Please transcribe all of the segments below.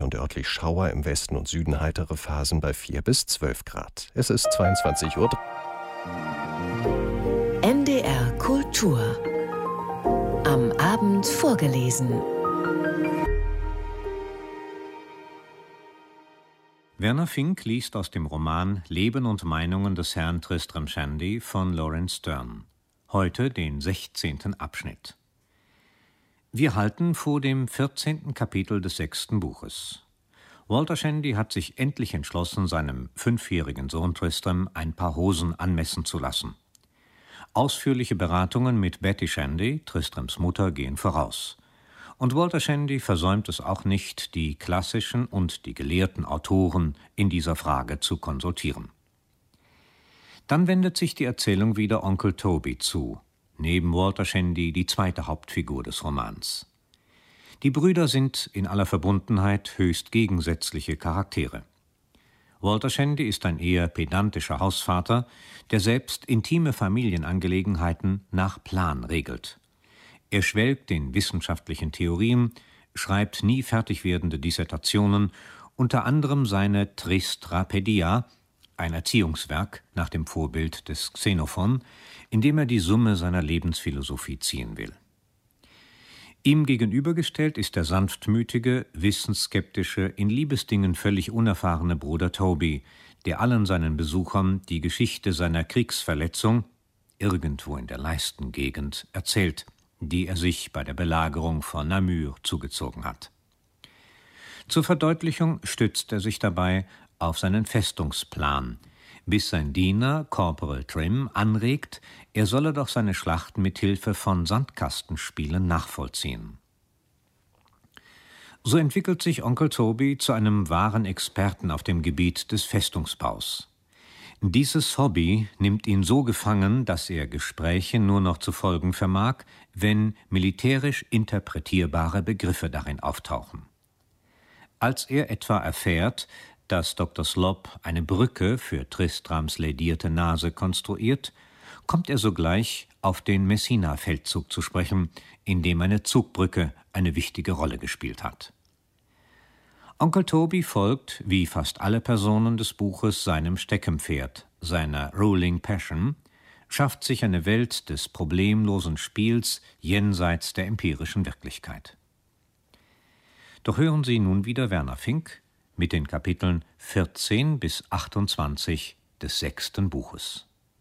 und örtlich Schauer, im Westen und Süden heitere Phasen bei 4 bis 12 Grad. Es ist 22 Uhr. NDR Kultur. Am Abend vorgelesen. Werner Fink liest aus dem Roman Leben und Meinungen des Herrn Tristram Shandy von Laurence Sterne. Heute den 16. Abschnitt. Wir halten vor dem 14. Kapitel des 6. Buches. Walter Shandy hat sich endlich entschlossen, seinem 5-jährigen Sohn Tristram ein paar Hosen anmessen zu lassen. Ausführliche Beratungen mit Betty Shandy, Tristrams Mutter, gehen voraus. Und Walter Shandy versäumt es auch nicht, die klassischen und die gelehrten Autoren in dieser Frage zu konsultieren. Dann wendet sich die Erzählung wieder Onkel Toby zu, neben Walter Shandy die zweite Hauptfigur des Romans. Die Brüder sind in aller Verbundenheit höchst gegensätzliche Charaktere. Walter Shandy ist ein eher pedantischer Hausvater, der selbst intime Familienangelegenheiten nach Plan regelt. Er schwelgt in wissenschaftlichen Theorien, schreibt nie fertig werdende Dissertationen, unter anderem seine Tristrapedia, ein Erziehungswerk nach dem Vorbild des Xenophon, in dem er die Summe seiner Lebensphilosophie ziehen will. Ihm gegenübergestellt ist der sanftmütige, wissensskeptische, in Liebesdingen völlig unerfahrene Bruder Toby, der allen seinen Besuchern die Geschichte seiner Kriegsverletzung, irgendwo in der Leistengegend, erzählt, die er sich bei der Belagerung von Namur zugezogen hat. Zur Verdeutlichung stützt er sich dabei auf seinen Festungsplan, bis sein Diener, Corporal Trim, anregt, er solle doch seine Schlachten mit Hilfe von Sandkastenspielen nachvollziehen. So entwickelt sich Onkel Toby zu einem wahren Experten auf dem Gebiet des Festungsbaus. Dieses Hobby nimmt ihn so gefangen, dass er Gespräche nur noch zu folgen vermag, wenn militärisch interpretierbare Begriffe darin auftauchen. Als er etwa erfährt, dass Dr. Slop eine Brücke für Tristrams lädierte Nase konstruiert, kommt er sogleich auf den Messina-Feldzug zu sprechen, in dem eine Zugbrücke eine wichtige Rolle gespielt hat. Onkel Toby folgt, wie fast alle Personen des Buches, seinem Steckenpferd, seiner Ruling Passion, schafft sich eine Welt des problemlosen Spiels jenseits der empirischen Wirklichkeit. Doch hören Sie nun wieder Werner Fink mit den Kapiteln 14 bis 28 des 6. Buches.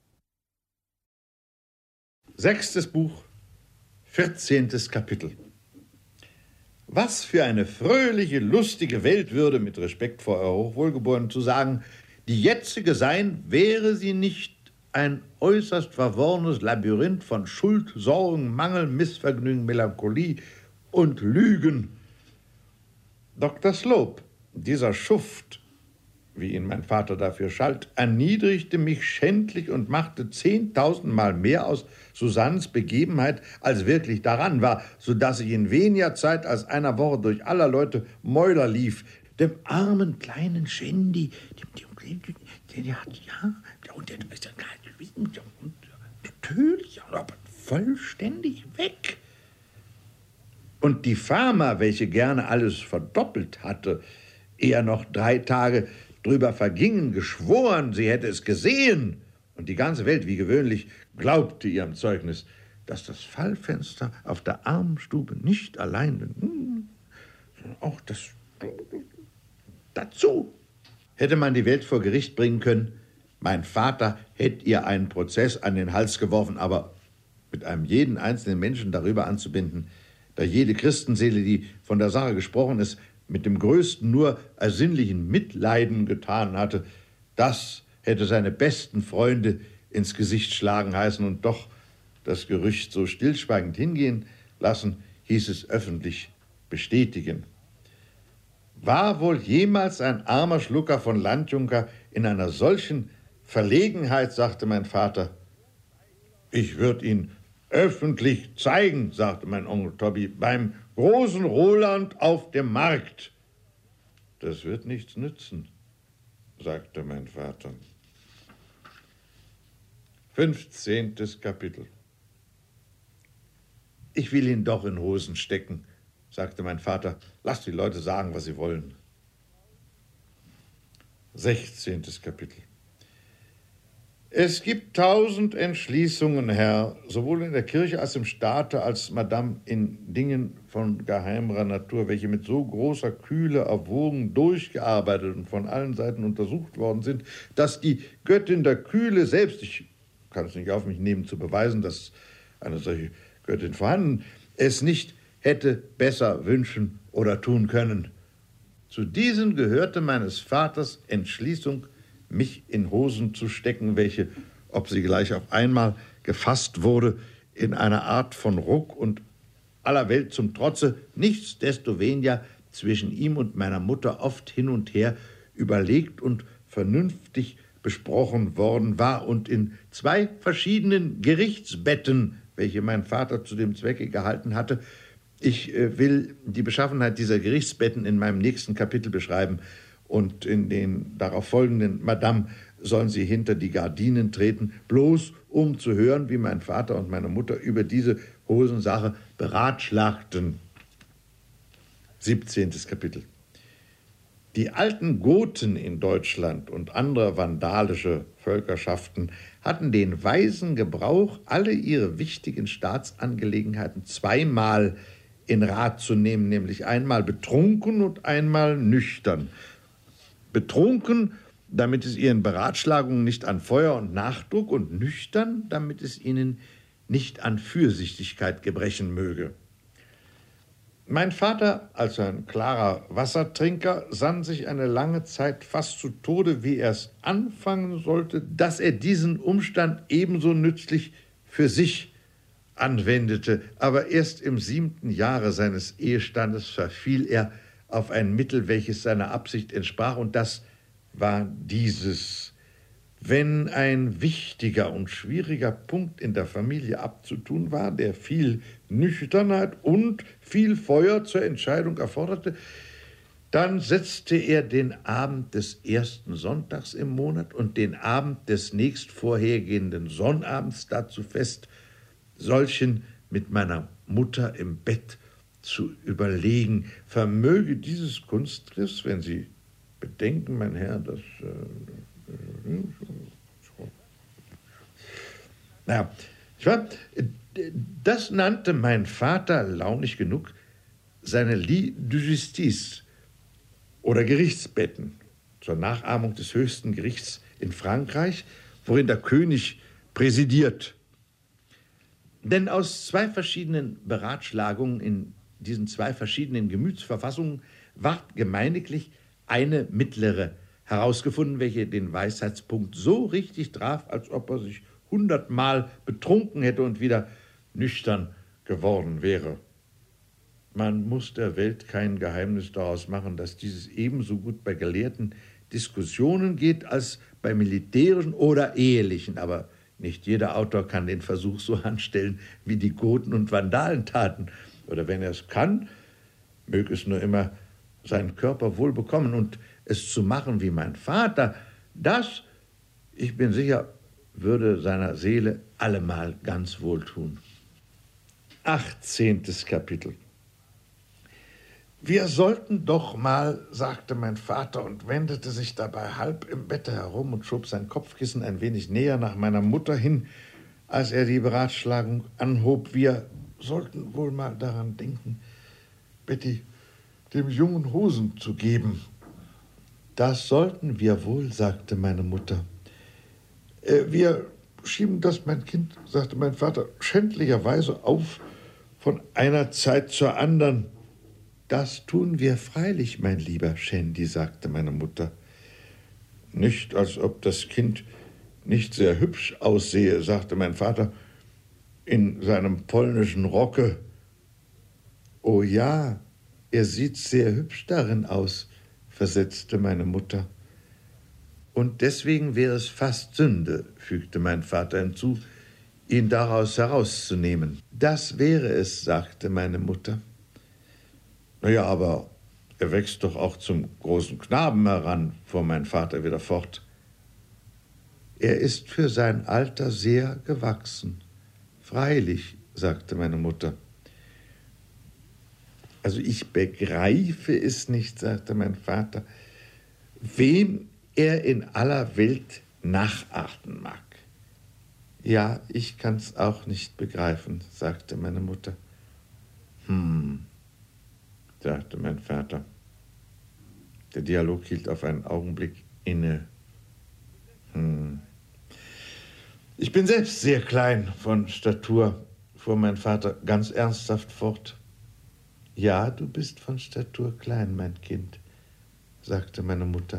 6. Buch, 14. Kapitel. Was für eine fröhliche, lustige Welt würde, mit Respekt vor Euer Hochwohlgeborenen zu sagen, die jetzige sein, wäre sie nicht ein äußerst verworrenes Labyrinth von Schuld, Sorgen, Mangel, Missvergnügen, Melancholie und Lügen. Dr. Slope, dieser Schuft, wie ihn mein Vater dafür schalt, erniedrigte mich schändlich und machte 10.000 Mal mehr aus Susannes Begebenheit, als wirklich daran war, so dass ich in weniger Zeit als einer Woche durch aller Leute Mäuler lief. Dem armen kleinen Shandy, der hat, ja, und der ist ja natürlich, aber vollständig weg. Und die Fama, welche gerne alles verdoppelt hatte, eher noch 3 Tage drüber vergingen, geschworen, sie hätte es gesehen. Und die ganze Welt, wie gewöhnlich, glaubte ihrem Zeugnis, dass das Fallfenster auf der Armenstube nicht allein, sondern auch das dazu. Hätte man die Welt vor Gericht bringen können, mein Vater hätte ihr einen Prozess an den Hals geworfen, aber mit einem jeden einzelnen Menschen darüber anzubinden, da jede Christenseele, die von der Sache gesprochen ist, mit dem größten nur ersinnlichen Mitleiden getan hatte, das hätte seine besten Freunde ins Gesicht schlagen heißen und doch das Gerücht so stillschweigend hingehen lassen, hieß es öffentlich bestätigen. War wohl jemals ein armer Schlucker von Landjunker in einer solchen Verlegenheit, sagte mein Vater. Ich würde ihn öffentlich zeigen, sagte mein Onkel Toby, beim großen Roland auf dem Markt. Das wird nichts nützen, sagte mein Vater. 15. Kapitel. Ich will ihn doch in Hosen stecken, sagte mein Vater. Lass die Leute sagen, was sie wollen. 16. Kapitel. Es gibt 1000 Entschließungen, Herr, sowohl in der Kirche als im Staate, als Madame in Dingen von geheimerer Natur, welche mit so großer Kühle erwogen, durchgearbeitet und von allen Seiten untersucht worden sind, dass die Göttin der Kühle selbst, ich kann es nicht auf mich nehmen zu beweisen, dass eine solche Göttin vorhanden, es nicht hätte besser wünschen oder tun können. Zu diesen gehörte meines Vaters Entschließung, mich in Hosen zu stecken, welche, ob sie gleich auf einmal gefasst wurde, in einer Art von Ruck und aller Welt zum Trotze, nichtsdestoweniger zwischen ihm und meiner Mutter oft hin und her überlegt und vernünftig besprochen worden war und in 2 verschiedenen Gerichtsbetten, welche mein Vater zu dem Zwecke gehalten hatte. Ich will die Beschaffenheit dieser Gerichtsbetten in meinem nächsten Kapitel beschreiben und in den darauf folgenden, Madame, sollen Sie hinter die Gardinen treten, bloß um zu hören, wie mein Vater und meine Mutter über diese Hosensache beratschlagten. 17. Kapitel. Die alten Goten in Deutschland und andere vandalische Völkerschaften hatten den weisen Gebrauch, alle ihre wichtigen Staatsangelegenheiten 2-mal in Rat zu nehmen, nämlich einmal betrunken und einmal nüchtern. Betrunken, damit es ihren Beratschlagungen nicht an Feuer und Nachdruck, und nüchtern, damit es ihnen nicht an Fürsichtigkeit gebrechen möge. Mein Vater, als ein klarer Wassertrinker, sann sich eine lange Zeit fast zu Tode, wie er es anfangen sollte, dass er diesen Umstand ebenso nützlich für sich anwendete. Aber erst im 7. Jahre seines Ehestandes verfiel er auf ein Mittel, welches seiner Absicht entsprach, und das war dieses: Wenn ein wichtiger und schwieriger Punkt in der Familie abzutun war, der viel Nüchternheit und viel Feuer zur Entscheidung erforderte, dann setzte er den Abend des 1. Sonntags im Monat und den Abend des nächst vorhergehenden Sonnabends dazu fest, solchen mit meiner Mutter im Bett zu überlegen. Vermöge dieses Kunstgriffs, wenn Sie bedenken, mein Herr, dass... das nannte mein Vater, launig genug, seine Lit de Justice oder Gerichtsbetten zur Nachahmung des höchsten Gerichts in Frankreich, worin der König präsidiert. Denn aus 2 verschiedenen Beratschlagungen in diesen 2 verschiedenen Gemütsverfassungen ward gemeiniglich eine mittlere herausgefunden, welche den Weisheitspunkt so richtig traf, als ob er sich 100-mal betrunken hätte und wieder nüchtern geworden wäre. Man muss der Welt kein Geheimnis daraus machen, dass dieses ebenso gut bei gelehrten Diskussionen geht als bei militärischen oder ehelichen, aber nicht jeder Autor kann den Versuch so anstellen, wie die Goten und Vandalen taten. Oder wenn er es kann, möge es nur immer seinen Körper wohl bekommen. Und es zu machen wie mein Vater, das, ich bin sicher, würde seiner Seele allemal ganz wohltun. 18. Kapitel. Wir sollten doch mal, sagte mein Vater und wendete sich dabei halb im Bette herum und schob sein Kopfkissen ein wenig näher nach meiner Mutter hin, als er die Beratschlagung anhob. Wir sollten wohl mal daran denken, Betty dem Jungen Hosen zu geben. Das sollten wir wohl, sagte meine Mutter. Wir schieben das, mein Kind, sagte mein Vater, schändlicherweise auf von einer Zeit zur anderen. Das tun wir freilich, mein lieber Shandy, sagte meine Mutter. Nicht, als ob das Kind nicht sehr hübsch aussehe, sagte mein Vater, in seinem polnischen Rocke. Oh ja, er sieht sehr hübsch darin aus, versetzte meine Mutter. Und deswegen wäre es fast Sünde, fügte mein Vater hinzu, ihn daraus herauszunehmen. Das wäre es, sagte meine Mutter. Na ja, aber er wächst doch auch zum großen Knaben heran, fuhr mein Vater wieder fort. Er ist für sein Alter sehr gewachsen. Freilich, sagte meine Mutter. Also ich begreife es nicht, sagte mein Vater, wem er in aller Welt nachachten mag. Ja, ich kann's auch nicht begreifen, sagte meine Mutter. Sagte mein Vater. Der Dialog hielt auf einen Augenblick inne. Ich bin selbst sehr klein von Statur, fuhr mein Vater ganz ernsthaft fort. Ja, du bist von Statur klein, mein Kind, sagte meine Mutter.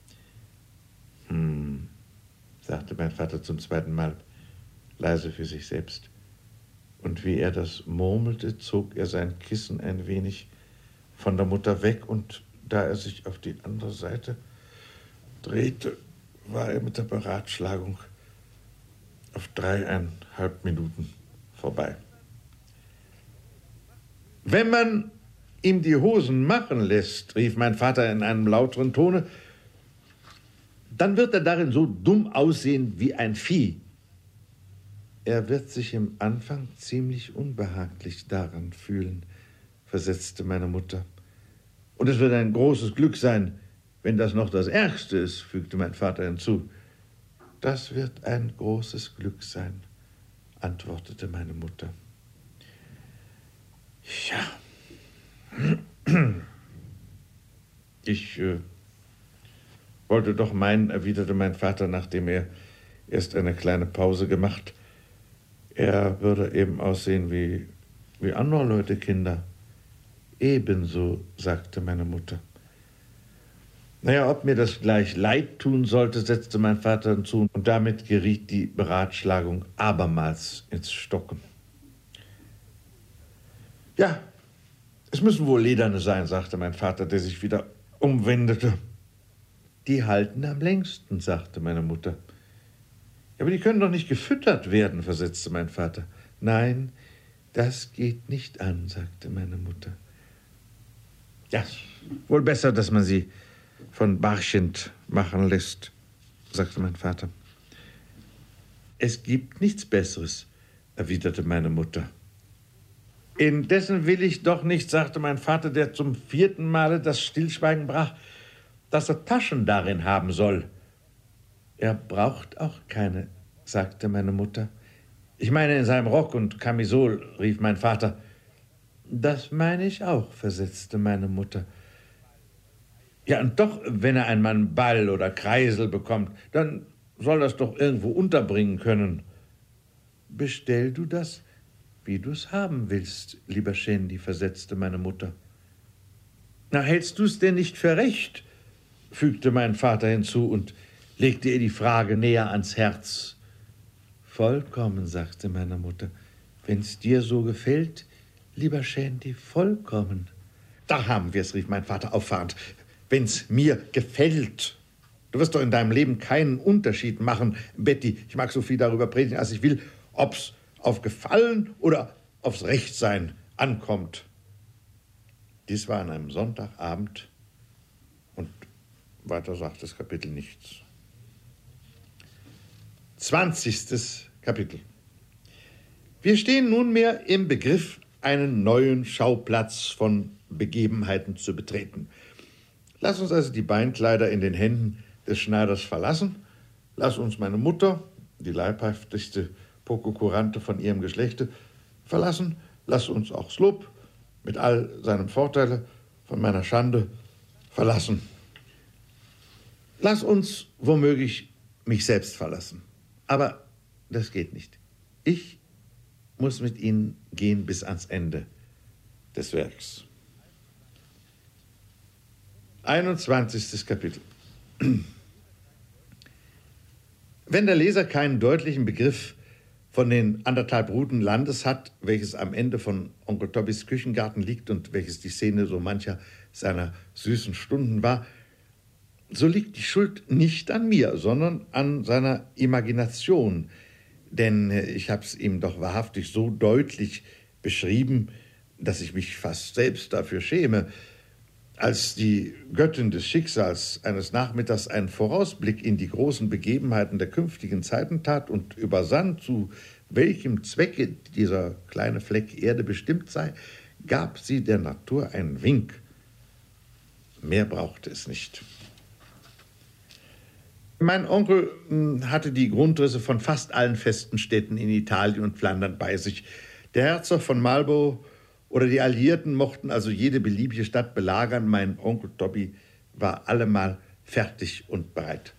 Sagte mein Vater zum zweiten Mal, leise für sich selbst. Und wie er das murmelte, zog er sein Kissen ein wenig von der Mutter weg, und da er sich auf die andere Seite drehte, war er mit der Beratschlagung auf 3,5 Minuten vorbei. Wenn man ihm die Hosen machen lässt, rief mein Vater in einem lauteren Tone, dann wird er darin so dumm aussehen wie ein Vieh. Er wird sich im Anfang ziemlich unbehaglich daran fühlen, versetzte meine Mutter. Und es wird ein großes Glück sein, wenn das noch das Ärgste ist, fügte mein Vater hinzu. Das wird ein großes Glück sein, antwortete meine Mutter. Ja, ich wollte doch meinen, erwiderte mein Vater, nachdem er erst eine kleine Pause gemacht. Er würde eben aussehen wie andere Leute, Kinder. Ebenso, sagte meine Mutter. Naja, ob mir das gleich leid tun sollte, setzte mein Vater hinzu, und damit geriet die Beratschlagung abermals ins Stocken. Ja, es müssen wohl lederne sein, sagte mein Vater, der sich wieder umwendete. Die halten am längsten, sagte meine Mutter. Aber die können doch nicht gefüttert werden, versetzte mein Vater. Nein, das geht nicht an, sagte meine Mutter. Ja, wohl besser, dass man sie von Barchent machen lässt, sagte mein Vater. Es gibt nichts Besseres, erwiderte meine Mutter. Indessen will ich doch nicht, sagte mein Vater, der zum 4. Male das Stillschweigen brach, dass er Taschen darin haben soll. Er braucht auch keine, sagte meine Mutter. Ich meine in seinem Rock und Kamisol, rief mein Vater. Das meine ich auch, versetzte meine Mutter. Ja, und doch, wenn er einmal einen Ball oder Kreisel bekommt, dann soll das doch irgendwo unterbringen können. Bestell du das, wie du es haben willst, lieber Shandy, versetzte meine Mutter. Na, hältst du es denn nicht für recht, fügte mein Vater hinzu und legte ihr die Frage näher ans Herz. Vollkommen, sagte meine Mutter. Wenn's dir so gefällt, lieber Shandy, vollkommen. Da haben wir es, rief mein Vater auffahrend. Wenn's mir gefällt. Du wirst doch in deinem Leben keinen Unterschied machen, Betty. Ich mag so viel darüber predigen, als ich will, ob's auf Gefallen oder aufs Rechtsein ankommt. Dies war an einem Sonntagabend und weiter sagt das Kapitel nichts. 20. Kapitel. Wir stehen nunmehr im Begriff, einen neuen Schauplatz von Begebenheiten zu betreten. Lass uns also die Beinkleider in den Händen des Schneiders verlassen. Lass uns meine Mutter, die leibhaftigste Pokokurante von ihrem Geschlechte, verlassen. Lass uns auch Sloop mit all seinem Vorteile von meiner Schande verlassen. Lass uns womöglich mich selbst verlassen. Aber das geht nicht. Ich muss mit ihnen gehen bis ans Ende des Werks. 21. Kapitel. Wenn der Leser keinen deutlichen Begriff von den 1,5 Ruten Landes hat, welches am Ende von Onkel Tobbys Küchengarten liegt und welches die Szene so mancher seiner süßen Stunden war, so liegt die Schuld nicht an mir, sondern an seiner Imagination. Denn ich habe es ihm doch wahrhaftig so deutlich beschrieben, dass ich mich fast selbst dafür schäme. Als die Göttin des Schicksals eines Nachmittags einen Vorausblick in die großen Begebenheiten der künftigen Zeiten tat und übersann, zu welchem Zwecke dieser kleine Fleck Erde bestimmt sei, gab sie der Natur einen Wink. Mehr brauchte es nicht. Mein Onkel hatte die Grundrisse von fast allen festen Städten in Italien und Flandern bei sich. Der Herzog von Marlborough oder die Alliierten mochten also jede beliebige Stadt belagern. Mein Onkel Toby war allemal fertig und bereit.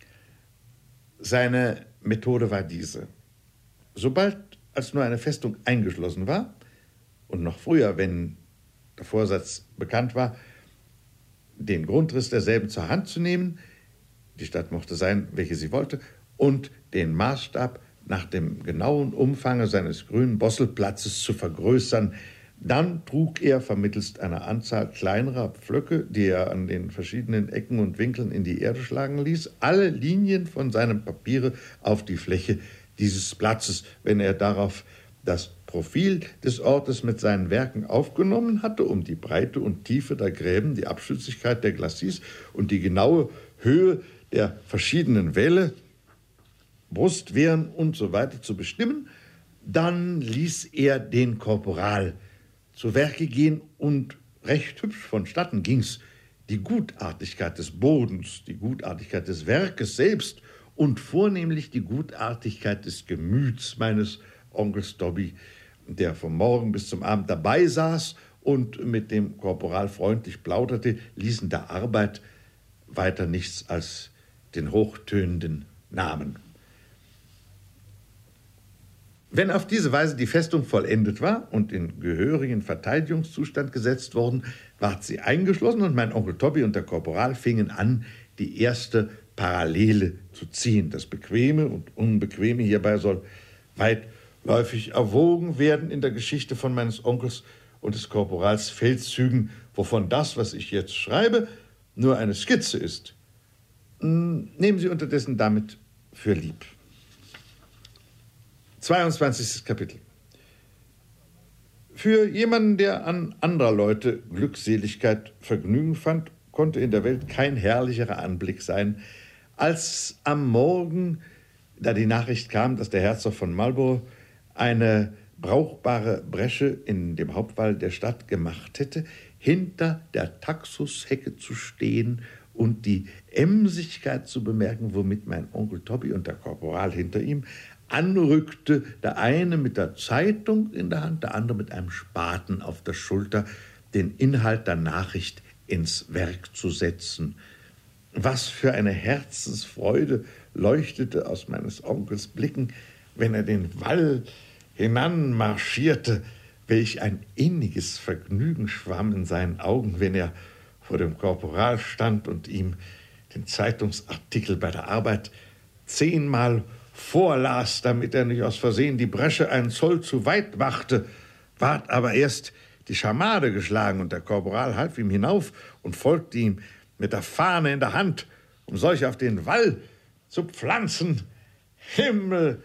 Seine Methode war diese: Sobald als nur eine Festung eingeschlossen war, und noch früher, wenn der Vorsatz bekannt war, den Grundriss derselben zur Hand zu nehmen, die Stadt mochte sein, welche sie wollte, und den Maßstab nach dem genauen Umfange seines grünen Bosselplatzes zu vergrößern, dann trug er vermittelst einer Anzahl kleinerer Pflöcke, die er an den verschiedenen Ecken und Winkeln in die Erde schlagen ließ, alle Linien von seinem Papiere auf die Fläche dieses Platzes. Wenn er darauf das Profil des Ortes mit seinen Werken aufgenommen hatte, um die Breite und Tiefe der Gräben, die Abstützigkeit der Glacis und die genaue Höhe der verschiedenen Wälle, Brustwehren und so weiter zu bestimmen, dann ließ er den Korporal zu Werke gehen und recht hübsch vonstatten ging's. Die Gutartigkeit des Bodens, die Gutartigkeit des Werkes selbst und vornehmlich die Gutartigkeit des Gemüts meines Onkels Toby, der vom Morgen bis zum Abend dabei saß und mit dem Korporal freundlich plauderte, ließen der Arbeit weiter nichts als den hochtönenden Namen. Wenn auf diese Weise die Festung vollendet war und in gehörigen Verteidigungszustand gesetzt worden, ward sie eingeschlossen und mein Onkel Toby und der Korporal fingen an, die erste Parallele zu ziehen. Das Bequeme und Unbequeme hierbei soll weitläufig erwogen werden in der Geschichte von meines Onkels und des Korporals Feldzügen, wovon das, was ich jetzt schreibe, nur eine Skizze ist. Nehmen Sie unterdessen damit für lieb. 22. Kapitel. Für jemanden, der an anderer Leute Glückseligkeit, Vergnügen fand, konnte in der Welt kein herrlicherer Anblick sein, als am Morgen, da die Nachricht kam, dass der Herzog von Marlborough eine brauchbare Bresche in dem Hauptwall der Stadt gemacht hätte, hinter der Taxushecke zu stehen und die Emsigkeit zu bemerken, womit mein Onkel Toby und der Korporal hinter ihm anrückte, der eine mit der Zeitung in der Hand, der andere mit einem Spaten auf der Schulter, den Inhalt der Nachricht ins Werk zu setzen. Was für eine Herzensfreude leuchtete aus meines Onkels Blicken, wenn er den Wall hinanmarschierte, welch ein inniges Vergnügen schwamm in seinen Augen, wenn er vor dem Korporal stand und ihm den Zeitungsartikel bei der Arbeit 10-mal vorlas, damit er nicht aus Versehen die Bresche einen Zoll zu weit machte, ward aber erst die Schamade geschlagen und der Korporal half ihm hinauf und folgte ihm mit der Fahne in der Hand, um solch auf den Wall zu pflanzen. Himmel,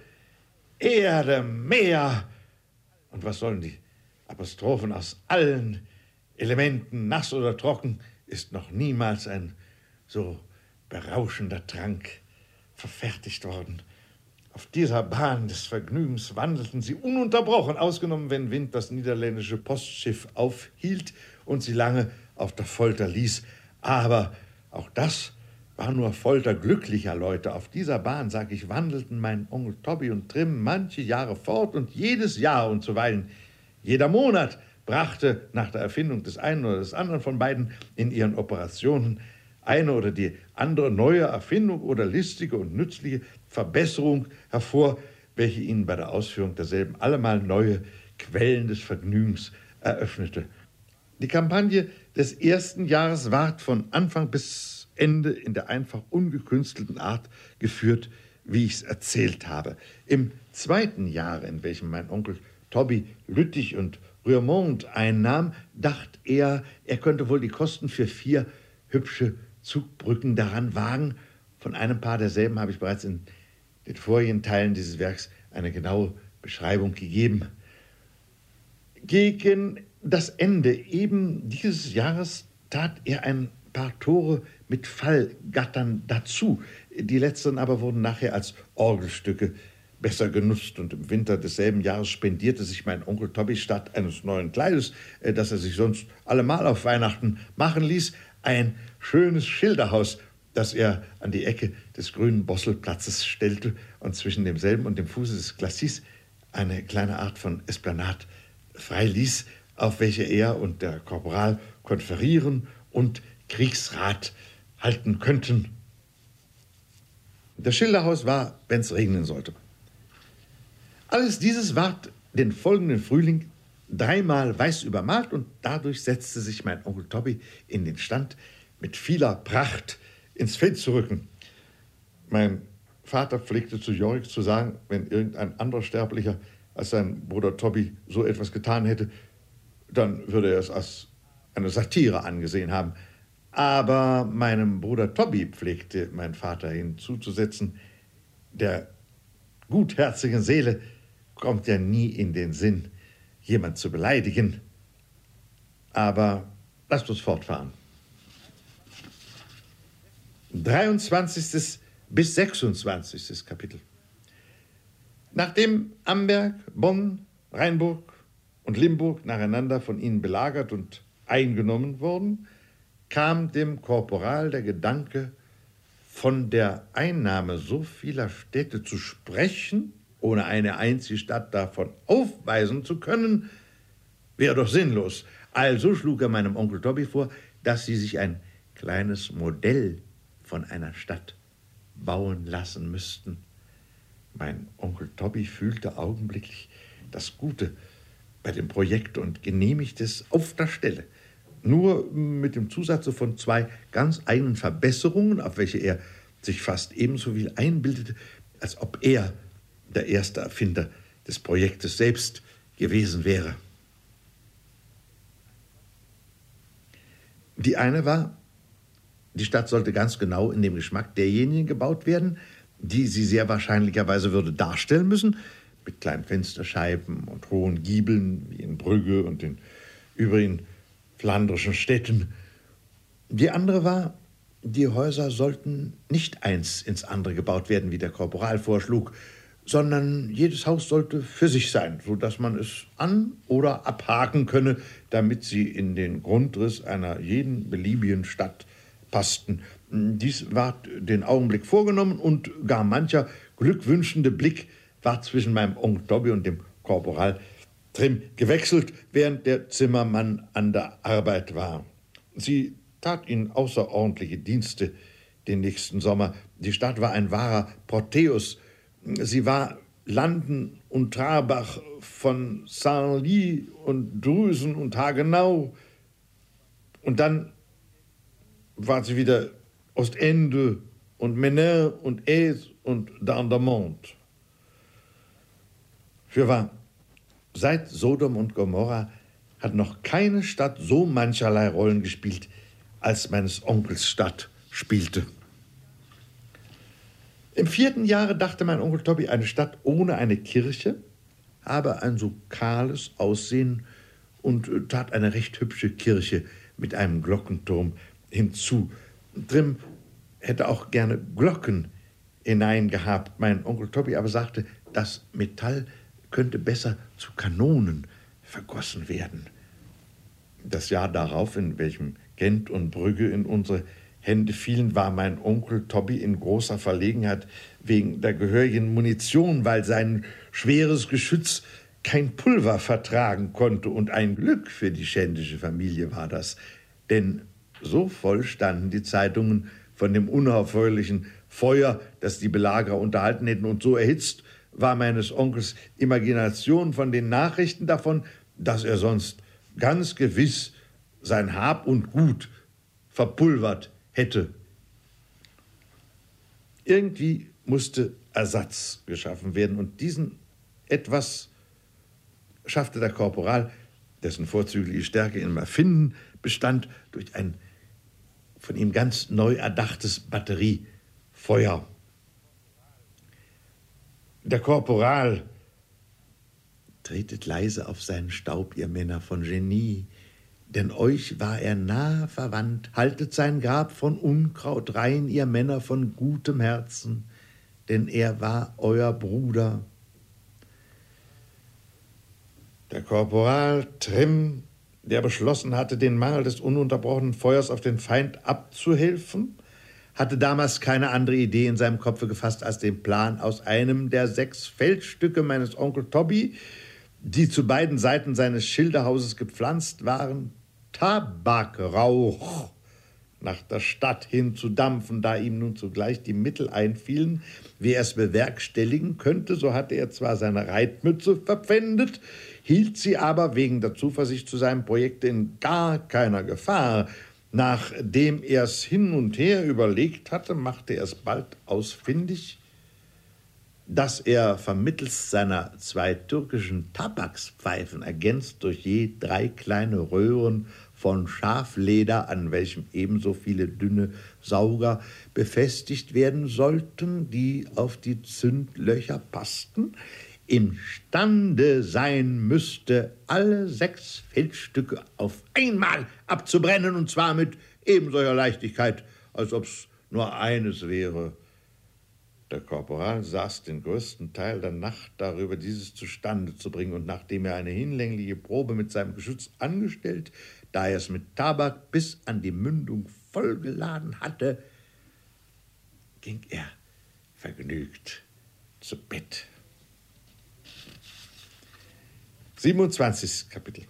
Erde, Meer. Und was sollen die Apostrophen aus allen Elementen, nass oder trocken, ist noch niemals ein so berauschender Trank verfertigt worden. Auf dieser Bahn des Vergnügens wandelten sie ununterbrochen, ausgenommen, wenn Wind das niederländische Postschiff aufhielt und sie lange auf der Folter ließ. Aber auch das war nur Folter glücklicher Leute. Auf dieser Bahn, sag ich, wandelten mein Onkel Toby und Trim manche Jahre fort und jedes Jahr und zuweilen jeder Monat brachte nach der Erfindung des einen oder des anderen von beiden in ihren Operationen eine oder die andere neue Erfindung oder listige und nützliche Verbesserung hervor, welche ihnen bei der Ausführung derselben allemal neue Quellen des Vergnügens eröffnete. Die Kampagne des ersten Jahres ward von Anfang bis Ende in der einfach ungekünstelten Art geführt, wie ich es erzählt habe. Im zweiten Jahre, in welchem mein Onkel Toby Lüttich und Rührmond einnahm, dachte er könnte wohl die Kosten für 4 hübsche Zugbrücken daran wagen. Von einem Paar derselben habe ich bereits in den vorigen Teilen dieses Werks eine genaue Beschreibung gegeben. Gegen das Ende eben dieses Jahres tat er ein paar Tore mit Fallgattern dazu. Die letzteren aber wurden nachher als Orgelstücke besser genutzt und im Winter desselben Jahres spendierte sich mein Onkel Toby statt eines neuen Kleides, das er sich sonst allemal auf Weihnachten machen ließ, ein schönes Schilderhaus das er an die Ecke des grünen Bosselplatzes stellte und zwischen demselben und dem Fuße des Glacis eine kleine Art von Esplanade freiließ, auf welche er und der Korporal konferieren und Kriegsrat halten könnten. Das Schilderhaus war, wenn es regnen sollte. Alles dieses ward den folgenden Frühling 3-mal weiß übermalt und dadurch setzte sich mein Onkel Tobby in den Stand, mit vieler Pracht ins Feld zu rücken. Mein Vater pflegte zu Jorik zu sagen, wenn irgendein anderer Sterblicher als sein Bruder Tobby so etwas getan hätte, dann würde er es als eine Satire angesehen haben. Aber meinem Bruder Tobby pflegte mein Vater hinzuzusetzen, der gutherzigen Seele kommt ja nie in den Sinn, jemand zu beleidigen. Aber lasst uns fortfahren. 23. bis 26. Kapitel. Nachdem Amberg, Bonn, Rheinburg und Limburg nacheinander von ihnen belagert und eingenommen wurden, kam dem Korporal der Gedanke, von der Einnahme so vieler Städte zu sprechen, ohne eine einzige Stadt davon aufweisen zu können, wäre doch sinnlos. Also schlug er meinem Onkel Tobby vor, dass sie sich ein kleines Modell von einer Stadt bauen lassen müssten. Mein Onkel Tobby fühlte augenblicklich das Gute bei dem Projekt und genehmigte es auf der Stelle. Nur mit dem Zusatze von 2 ganz eigenen Verbesserungen, auf welche er sich fast ebenso viel einbildete, als ob er der erste Erfinder des Projektes selbst gewesen wäre. Die eine war, die Stadt sollte ganz genau in dem Geschmack derjenigen gebaut werden, die sie sehr wahrscheinlicherweise würde darstellen müssen, mit kleinen Fensterscheiben und hohen Giebeln, wie in Brügge und den übrigen flandrischen Städten. Die andere war, die Häuser sollten nicht eins ins andere gebaut werden, wie der Korporal vorschlug, sondern jedes Haus sollte für sich sein, so dass man es an- oder abhaken könne, damit sie in den Grundriss einer jeden beliebigen Stadt passten. Dies ward den Augenblick vorgenommen und gar mancher glückwünschende Blick war zwischen meinem Onkel Tobby und dem Korporal Trim gewechselt, während der Zimmermann an der Arbeit war. Sie tat ihnen außerordentliche Dienste den nächsten Sommer. Die Stadt war ein wahrer Proteus. Sie war Landen und Trarbach, von Saint-Ly und Drüsen und Hagenau. Und dann war sie wieder Ostende und Menin und Aise und Dendermonde. Fürwahr, seit Sodom und Gomorra hat noch keine Stadt so mancherlei Rollen gespielt, als meines Onkels Stadt spielte. Im 4. Jahre dachte mein Onkel Tobby, eine Stadt ohne eine Kirche habe ein so kahles Aussehen und tat eine recht hübsche Kirche mit einem Glockenturm hinzu. Trim hätte auch gerne Glocken hineingehabt. Mein Onkel Tobby aber sagte, das Metall könnte besser zu Kanonen vergossen werden. Das Jahr darauf, in welchem Gent und Brügge in unsere Hände fielen, war mein Onkel Tobby in großer Verlegenheit wegen der gehörigen Munition, weil sein schweres Geschütz kein Pulver vertragen konnte. Und ein Glück für die schändische Familie war das, denn so voll standen die Zeitungen von dem unaufhörlichen Feuer, das die Belagerer unterhalten hätten, und so erhitzt war meines Onkels Imagination von den Nachrichten davon, dass er sonst ganz gewiss sein Hab und Gut verpulvert hätte. Irgendwie musste Ersatz geschaffen werden, und diesen etwas schaffte der Korporal, dessen vorzügliche Stärke im Erfinden bestand, durch ein von ihm ganz neu erdachtes Batteriefeuer. Der Korporal: tretet leise auf seinen Staub, ihr Männer von Genie, denn euch war er nahe verwandt. Haltet sein Grab von Unkraut rein, ihr Männer von gutem Herzen, denn er war euer Bruder. Der Korporal Trim, der beschlossen hatte, den Mangel des ununterbrochenen Feuers auf den Feind abzuhelfen, hatte damals keine andere Idee in seinem Kopfe gefasst als den Plan, aus einem der 6 Feldstücke meines Onkel Tobby, die zu beiden Seiten seines Schilderhauses gepflanzt waren, Tabakrauch nach der Stadt hin zu dampfen. Da ihm nun zugleich die Mittel einfielen, wie er es bewerkstelligen könnte, so hatte er zwar seine Reitmütze verpfändet, hielt sie aber wegen der Zuversicht zu seinem Projekt in gar keiner Gefahr. Nachdem er es hin und her überlegt hatte, machte er es bald ausfindig, dass er vermittels seiner 2 türkischen Tabakspfeifen, ergänzt durch je 3 kleine Röhren von Schafleder, an welchem ebenso viele dünne Sauger befestigt werden sollten, die auf die Zündlöcher passten, imstande sein müsste, alle 6 Feldstücke auf einmal abzubrennen, und zwar mit ebensolcher Leichtigkeit, als ob's nur eines wäre. Der Korporal saß den größten Teil der Nacht darüber, dieses zustande zu bringen, und nachdem er eine hinlängliche Probe mit seinem Geschütz angestellt, da er es mit Tabak bis an die Mündung vollgeladen hatte, ging er vergnügt zu Bett. 27. Kapitel.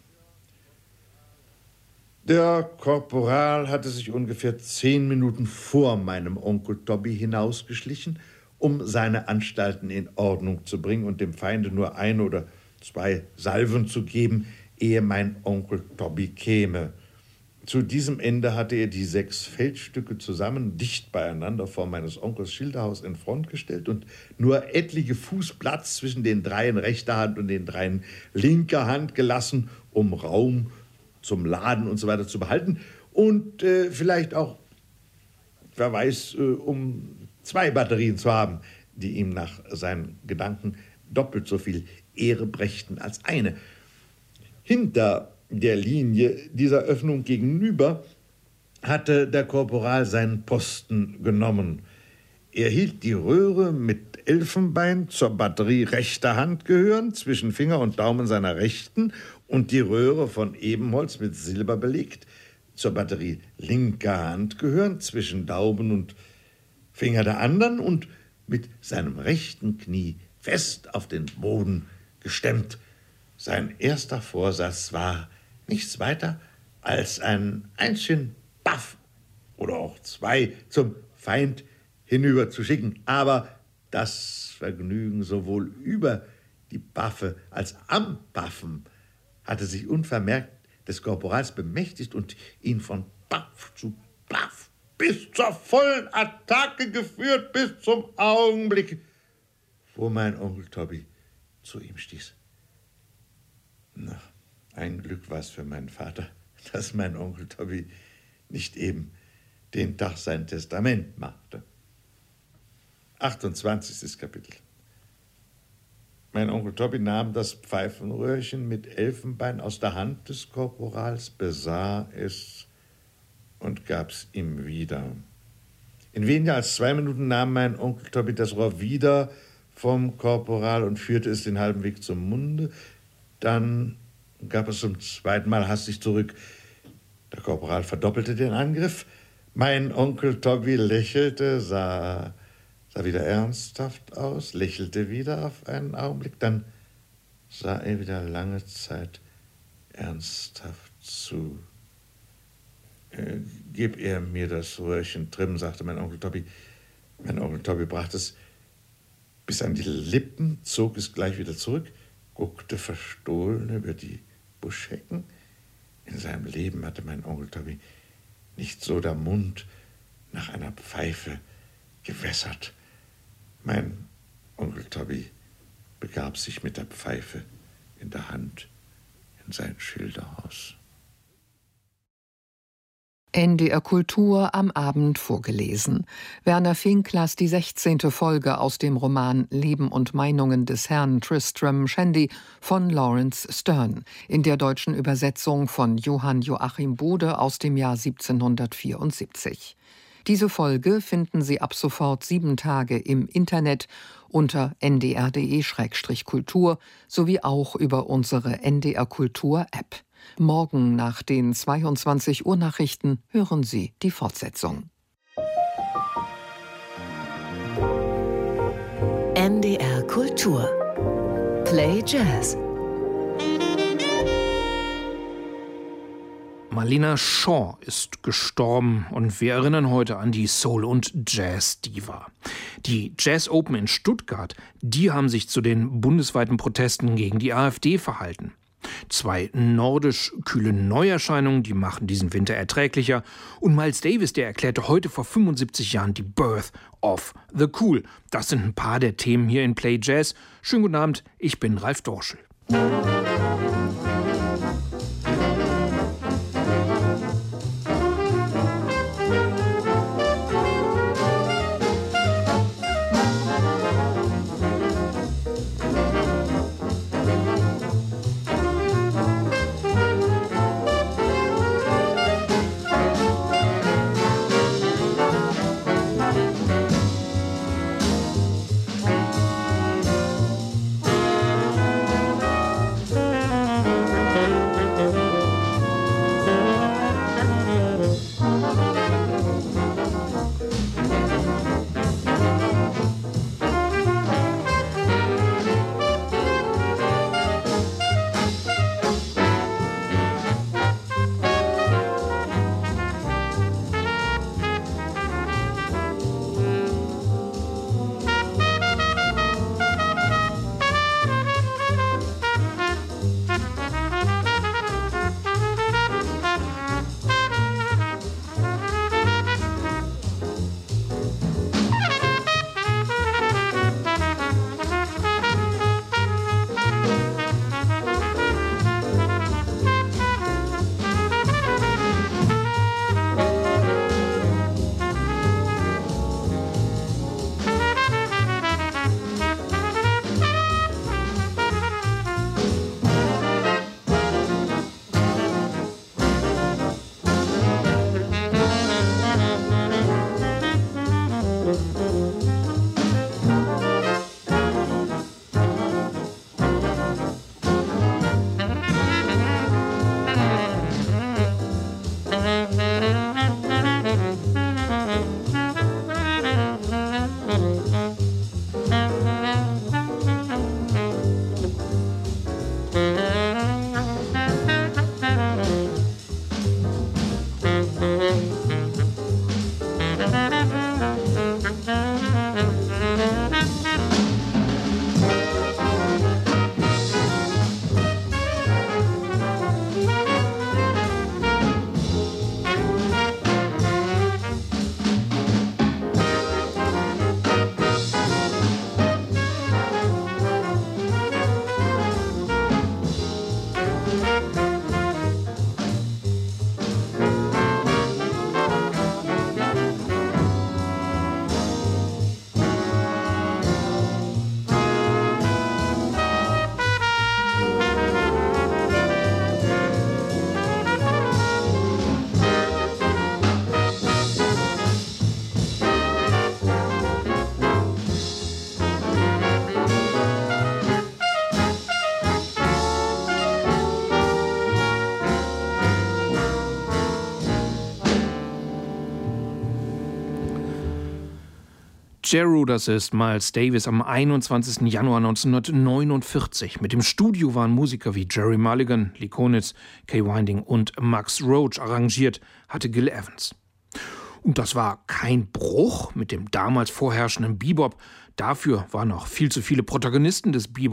Der Korporal hatte sich ungefähr 10 Minuten vor meinem Onkel Tobby hinausgeschlichen, um seine Anstalten in Ordnung zu bringen und dem Feinde nur 1 oder 2 Salven zu geben, ehe mein Onkel Tobby käme. Zu diesem Ende hatte er die 6 Feldstücke zusammen, dicht beieinander vor meines Onkels Schilderhaus in Front gestellt und nur etliche Fuß Platz zwischen den 3 in rechter Hand und den 3 in linker Hand gelassen, um Raum zum Laden und so weiter zu behalten und vielleicht auch, wer weiß, um 2 Batterien zu haben, die ihm nach seinen Gedanken doppelt so viel Ehre brächten als eine. Hinter der Linie dieser Öffnung gegenüber hatte der Korporal seinen Posten genommen. Er hielt die Röhre mit Elfenbein zur Batterie rechter Hand gehörend, zwischen Finger und Daumen seiner rechten, und die Röhre von Ebenholz mit Silber belegt, zur Batterie linker Hand gehörend, zwischen Daumen und Finger der anderen und mit seinem rechten Knie fest auf den Boden gestemmt. Sein erster Vorsatz war nichts weiter als ein einzigen Baff oder auch 2 zum Feind hinüber zu schicken. Aber das Vergnügen sowohl über die Baffe als am Baffen hatte sich unvermerkt des Korporals bemächtigt und ihn von Baff zu Baff bis zur vollen Attacke geführt, bis zum Augenblick, wo mein Onkel Tobby zu ihm stieß. Na, ein Glück war es für meinen Vater, dass mein Onkel Tobby nicht eben den Tag sein Testament machte. 28. Kapitel. Mein Onkel Tobby nahm das Pfeifenröhrchen mit Elfenbein aus der Hand des Korporals, besah es und gab's ihm wieder. In weniger als 2 Minuten nahm mein Onkel Tobby das Rohr wieder vom Korporal und führte es den halben Weg zum Munde. Dann gab es zum 2. Mal hastig zurück. Der Korporal verdoppelte den Angriff. Mein Onkel Tobby lächelte, sah wieder ernsthaft aus, lächelte wieder auf einen Augenblick, dann sah er wieder lange Zeit ernsthaft zu. Gib er mir das Röhrchen, Trim, sagte mein Onkel Tobby. Mein Onkel Tobby brachte es bis an die Lippen, zog es gleich wieder zurück, guckte verstohlen über die Buschecken. In seinem Leben hatte mein Onkel Tobby nicht so der Mund nach einer Pfeife gewässert. Mein Onkel Tobby begab sich mit der Pfeife in der Hand in sein Schilderhaus. NDR Kultur am Abend vorgelesen. Werner Fink las die 16. Folge aus dem Roman Leben und Meinungen des Herrn Tristram Shandy von Laurence Sterne in der deutschen Übersetzung von Johann Joachim Bode aus dem Jahr 1774. Diese Folge finden Sie ab sofort 7 Tage im Internet unter ndr.de/kultur sowie auch über unsere NDR Kultur App. Morgen nach den 22 Uhr Nachrichten hören Sie die Fortsetzung. NDR Kultur. Play Jazz. Marlena Shaw ist gestorben und wir erinnern heute an die Soul- und Jazz-Diva. Die Jazz Open in Stuttgart, die haben sich zu den bundesweiten Protesten gegen die AfD verhalten. 2 nordisch kühle Neuerscheinungen, die machen diesen Winter erträglicher. Und Miles Davis, der erklärte heute vor 75 Jahren die Birth of the Cool. Das sind ein paar der Themen hier in Play Jazz. Schönen guten Abend, ich bin Ralf Dorschel. Jeru, das ist Miles Davis am 21. Januar 1949. Mit dem Studio waren Musiker wie Jerry Mulligan, Lee Konitz, Kay Winding und Max Roach. Arrangiert hatte Gil Evans. Und das war kein Bruch mit dem damals vorherrschenden Bebop. Dafür waren noch viel zu viele Protagonisten des Bebop